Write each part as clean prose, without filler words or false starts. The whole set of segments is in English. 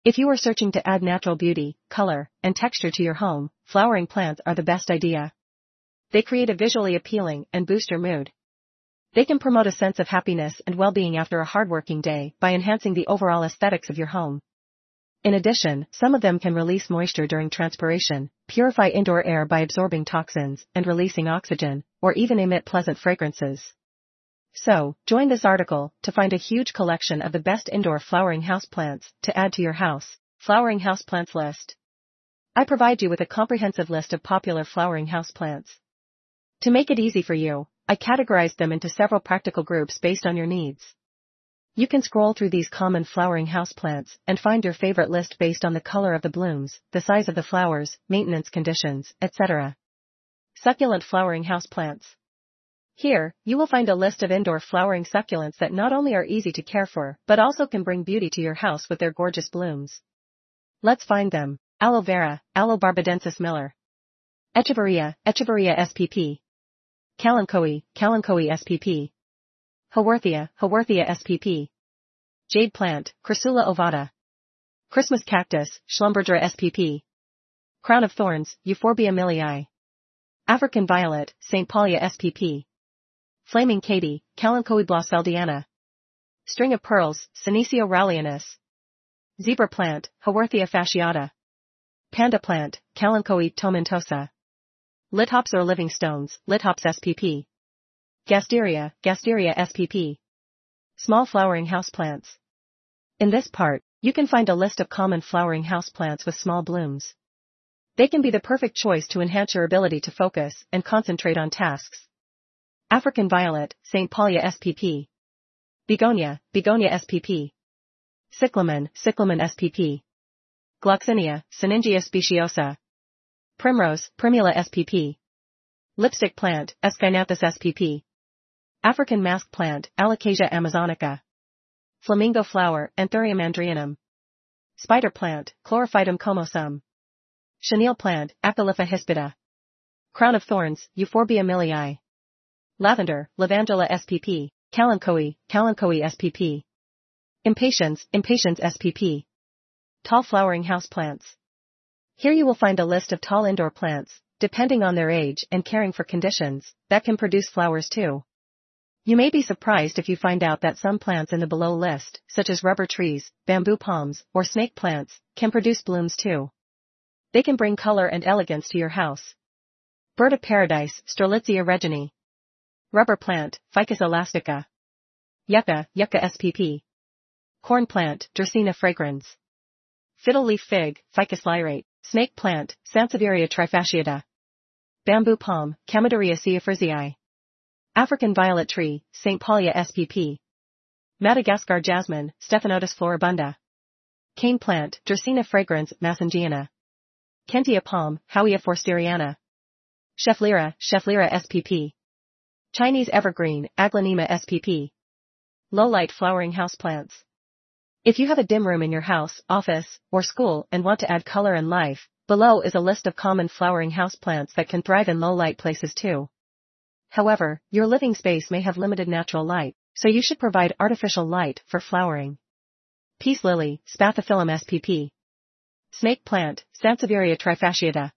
If you are searching to add natural beauty, color, and texture to your home, flowering plants are the best idea. They create a visually appealing and boost your mood. They can promote a sense of happiness and well-being after a hard-working day by enhancing the overall aesthetics of your home. In addition, some of them can release moisture during transpiration, purify indoor air by absorbing toxins and releasing oxygen, or even emit pleasant fragrances. So, join this article to find a huge collection of the best indoor flowering houseplants to add to your house. Flowering houseplants list. I provide you with a comprehensive list of popular flowering houseplants. To make it easy for you, I categorized them into several practical groups based on your needs. You can scroll through these common flowering houseplants and find your favorite list based on the color of the blooms, the size of the flowers, maintenance conditions, etc. Succulent flowering houseplants. Here, you will find a list of indoor flowering succulents that not only are easy to care for, but also can bring beauty to your house with their gorgeous blooms. Let's find them. Aloe vera, Aloe barbadensis Miller. Echeveria, Echeveria spp. Kalanchoe, Kalanchoe spp. Haworthia, Haworthia spp. Jade plant, Crassula ovata. Christmas cactus, Schlumberger spp. Crown of thorns, Euphorbia millii. African violet, St. Paulia spp. Flaming Katy, Kalanchoe blossfeldiana. String of pearls, Senecio rallianus. Zebra plant, Haworthia fasciata. Panda plant, Kalanchoe tomentosa. Lithops or living stones, Lithops spp. Gasteria, Gasteria spp. Small flowering houseplants. In this part, you can find a list of common flowering houseplants with small blooms. They can be the perfect choice to enhance your ability to focus and concentrate on tasks. African violet, St. Paulia spp. Begonia, Begonia spp. Cyclamen, Cyclamen spp. Gloxinia, Syningia speciosa. Primrose, Primula spp. Lipstick plant, Escinathus spp. African mask plant, Alocasia amazonica. Flamingo flower, Anthurium andrianum. Spider plant, Chlorophytum comosum. Chenille plant, Acalypha hispida. Crown of thorns, Euphorbia millii. Lavender, Lavandula spp. Kalanchoe, Kalanchoe spp. Impatiens, Impatiens spp. Tall flowering houseplants. Here you will find a list of tall indoor plants, depending on their age and caring for conditions, that can produce flowers too. You may be surprised if you find out that some plants in the below list, such as rubber trees, bamboo palms, or snake plants, can produce blooms too. They can bring color and elegance to your house. Bird of paradise, Strelitzia reginae. Rubber plant, Ficus elastica. Yucca, Yucca spp. Corn plant, Dracaena fragrans. Fiddle leaf fig, Ficus lyrate. Snake plant, Sansevieria trifasciata. Bamboo palm, Chamaedorea ceafrizii. African violet tree, St. Paulia spp. Madagascar jasmine, Stephanotis floribunda. Cane plant, Dracaena fragrans massingiana. Kentia palm, Howea forsteriana. Schefflera, Schefflera spp. Chinese evergreen, Aglaonema spp. Low-light flowering houseplants. If you have a dim room in your house, office, or school and want to add color and life, below is a list of common flowering houseplants that can thrive in low-light places too. However, your living space may have limited natural light, so you should provide artificial light for flowering. Peace lily, Spathiphyllum spp. Snake plant, Sansevieria trifasciata.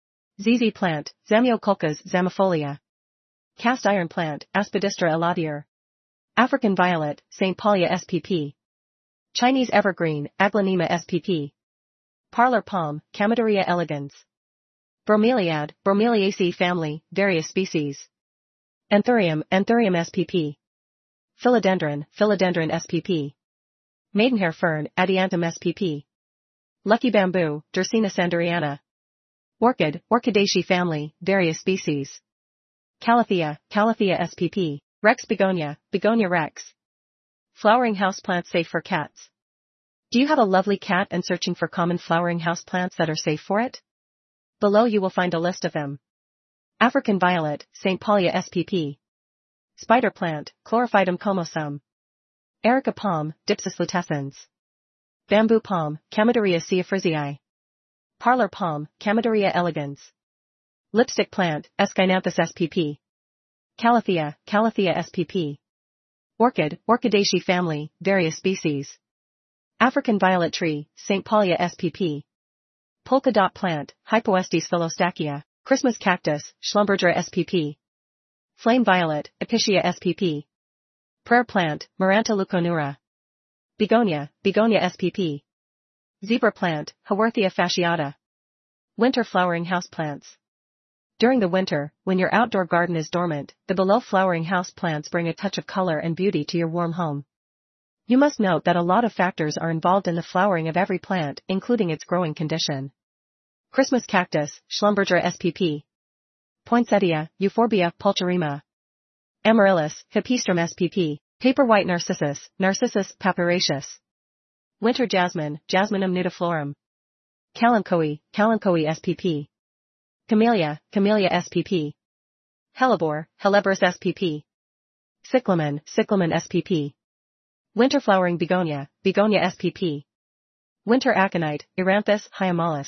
ZZ plant, Zamioculcas zamifolia. Cast iron plant, Aspidistra elatior. African violet, St. Paulia spp. Chinese evergreen, Aglaonema spp. Parlor palm, Chamaedorea elegans. Bromeliad, Bromeliaceae family, various species. Anthurium, Anthurium spp. Philodendron, Philodendron spp. Maidenhair fern, Adiantum spp. Lucky bamboo, Dracaena sanderiana. Orchid, Orchidaceae family, various species. Calathea, Calathea spp. Rex begonia, Begonia rex. Flowering houseplants safe for cats. Do you have a lovely cat and searching for common flowering houseplants that are safe for it? Below you will find a list of them. African violet, St. Paulia spp. Spider plant, Chlorophytum comosum. Erica palm, Dipsis lutescens. Bamboo palm, Chamaedorea ceafrizii. Parlor palm, Chamaedorea elegans. Lipstick plant, Escinathus spp. Calathea, Calathea spp. Orchid, Orchidaceae family, various species. African violet tree, St. Paulia spp. Polka dot plant, Hypoestes philostachya, Christmas cactus, Schlumberger spp. Flame violet, Epicia spp. Prayer plant, Maranta leuconura. Begonia, Begonia spp. Zebra plant, Haworthia fasciata. Winter flowering houseplants. During the winter, when your outdoor garden is dormant, the below flowering houseplants bring a touch of color and beauty to your warm home. You must note that a lot of factors are involved in the flowering of every plant, including its growing condition. Christmas cactus, Schlumberger spp. Poinsettia, Euphorbia pulcherrima. Amaryllis, Hypistrum spp. Paper white narcissus, Narcissus papyraceus. Winter jasmine, Jasminum nudiflorum. Kalanchoe, Kalanchoe spp. Camellia, Camellia spp. Hellebore, Helleborus spp. Cyclamen, Cyclamen spp. Winter flowering begonia, Begonia spp. Winter aconite, Eranthus hyemalis.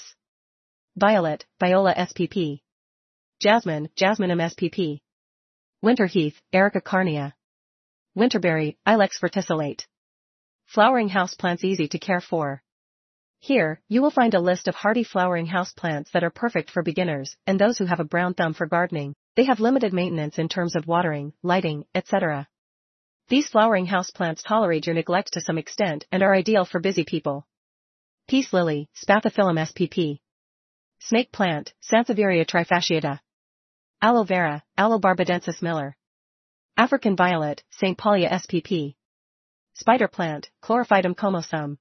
Violet, Viola spp. Jasmine, Jasminum spp. Winter heath, Erica carnea. Winterberry, Ilex verticillate. Flowering houseplants easy to care for. Here, you will find a list of hardy flowering houseplants that are perfect for beginners and those who have a brown thumb for gardening. They have limited maintenance in terms of watering, lighting, etc. These flowering houseplants tolerate your neglect to some extent and are ideal for busy people. Peace lily, Spathiphyllum spp. Snake plant, Sansevieria trifasciata. Aloe vera, Aloe barbadensis Miller. African violet, St. Paulia spp. Spider plant, Chlorophytum comosum.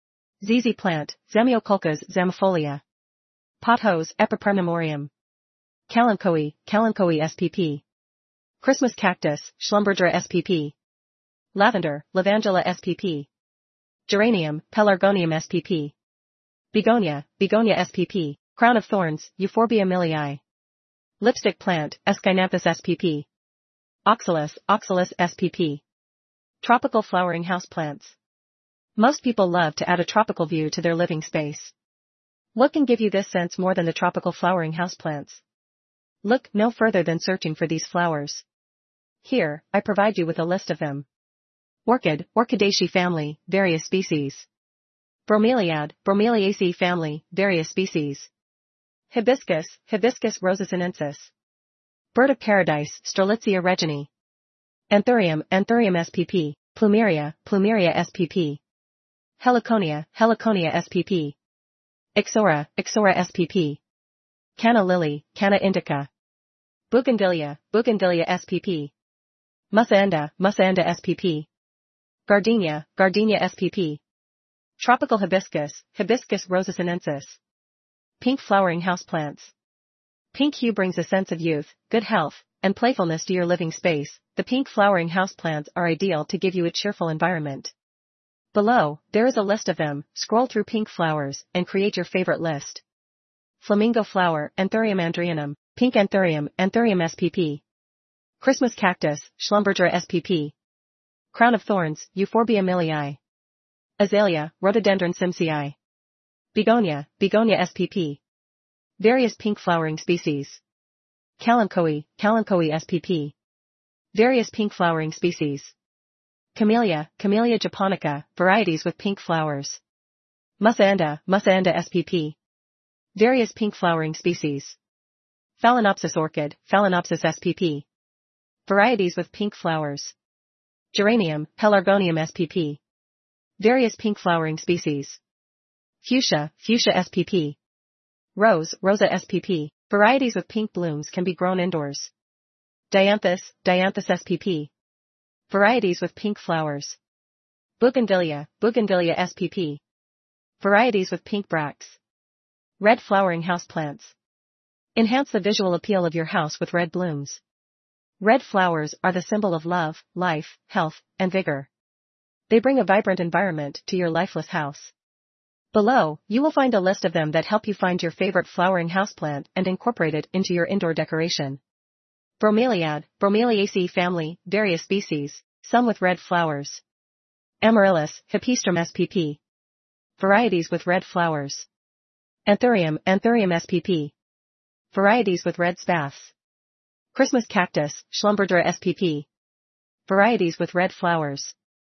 ZZ plant, Zemioculcas zamifolia. Pothose, Epipremnumorium. Kalanchoe, Kalanchoe spp. Christmas cactus, Schlumberger spp. Lavender, Lavandula spp. Geranium, Pelargonium spp. Begonia, Begonia spp. Crown of thorns, Euphorbia millii. Lipstick plant, Eschinanthus spp. Oxalis, Oxalis spp. Tropical flowering houseplants. Most people love to add a tropical view to their living space. What can give you this sense more than the tropical flowering houseplants? Look no further than searching for these flowers. Here, I provide you with a list of them. Orchid, Orchidaceae family, various species. Bromeliad, Bromeliaceae family, various species. Hibiscus, Hibiscus rosasinensis. Bird of paradise, Strelitzia regini. Anthurium, Anthurium spp. Plumeria, Plumeria spp. Heliconia, Heliconia spp. Ixora, Ixora spp. Canna lily, Canna indica. Bougainvillea, Bougainvillea spp. Mussaenda, Mussaenda spp. Gardenia, Gardenia spp. Tropical hibiscus, Hibiscus rosasinensis. Pink flowering houseplants. Pink hue brings a sense of youth, good health, and playfulness to your living space. The pink flowering houseplants are ideal to give you a cheerful environment. Below, there is a list of them. Scroll through pink flowers and create your favorite list. Flamingo flower, Anthurium andrianum, pink Anthurium, Anthurium spp. Christmas cactus, Schlumberger spp. Crown of thorns, Euphorbia millii. Azalea, Rhododendron simsii. Begonia, Begonia spp. Various pink flowering species. Kalanchoe, Kalanchoe spp. Various pink flowering species. Camellia, Camellia japonica, varieties with pink flowers. Mussaenda, Mussaenda spp. Various pink flowering species. Phalaenopsis orchid, Phalaenopsis spp. Varieties with pink flowers. Geranium, Pelargonium spp. Various pink flowering species. Fuchsia, Fuchsia spp. Rose, Rosa spp. Varieties with pink blooms can be grown indoors. Dianthus, Dianthus spp. Varieties with pink flowers. Bougainvillea, Bougainvillea spp. Varieties with pink bracts. Red flowering houseplants. Enhance the visual appeal of your house with red blooms. Red flowers are the symbol of love, life, health, and vigor. They bring a vibrant environment to your lifeless house. Below, you will find a list of them that help you find your favorite flowering houseplant and incorporate it into your indoor decoration. Bromeliad, Bromeliaceae family, various species, some with red flowers. Amaryllis, Hypistrum spp. Varieties with red flowers. Anthurium, Anthurium spp. Varieties with red spathes. Christmas cactus, Schlumberger spp. Varieties with red flowers.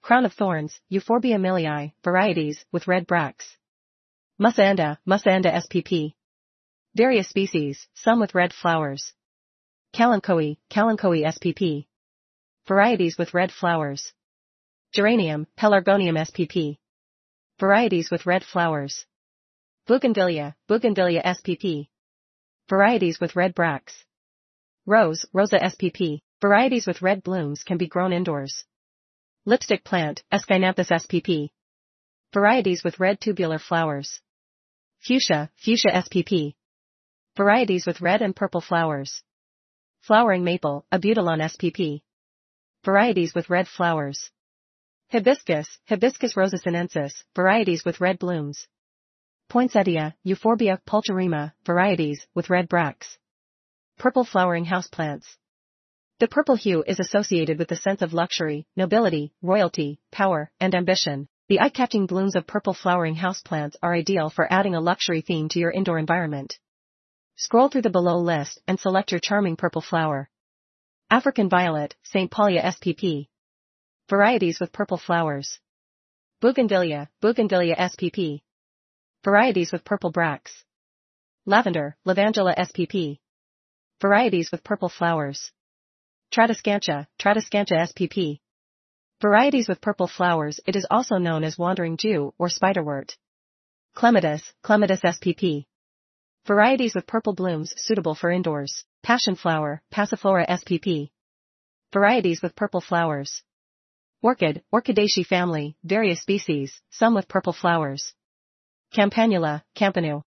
Crown of thorns, Euphorbia milii, varieties, with red bracts. Mussaenda, Mussaenda spp. Various species, some with red flowers. Kalanchoe, Kalanchoe spp. Varieties with red flowers. Geranium, Pelargonium spp. Varieties with red flowers. Bougainvillea, Bougainvillea spp. Varieties with red bracts. Rose, Rosa spp. Varieties with red blooms can be grown indoors. Lipstick plant, Escinathus spp. Varieties with red tubular flowers. Fuchsia, Fuchsia spp. Varieties with red and purple flowers. Flowering maple, Abutilon spp. Varieties with red flowers. Hibiscus, Hibiscus rosasinensis, varieties with red blooms. Poinsettia, Euphorbia pulcherrima, varieties, with red bracts. Purple flowering houseplants. The purple hue is associated with the sense of luxury, nobility, royalty, power, and ambition. The eye-catching blooms of purple flowering houseplants are ideal for adding a luxury theme to your indoor environment. Scroll through the below list and select your charming purple flower. African violet, St. Paulia spp. Varieties with purple flowers. Bougainvillea, Bougainvillea spp. Varieties with purple bracts. Lavender, Lavandula spp. Varieties with purple flowers. Tradescantia, Tradescantia spp. Varieties with purple flowers. It is also known as wandering Jew or spiderwort. Clematis, Clematis spp. Varieties with purple blooms suitable for indoors. Passion flower, Passiflora spp. Varieties with purple flowers. Orchid, Orchidaceae family, various species, some with purple flowers. Campanula, Campanule.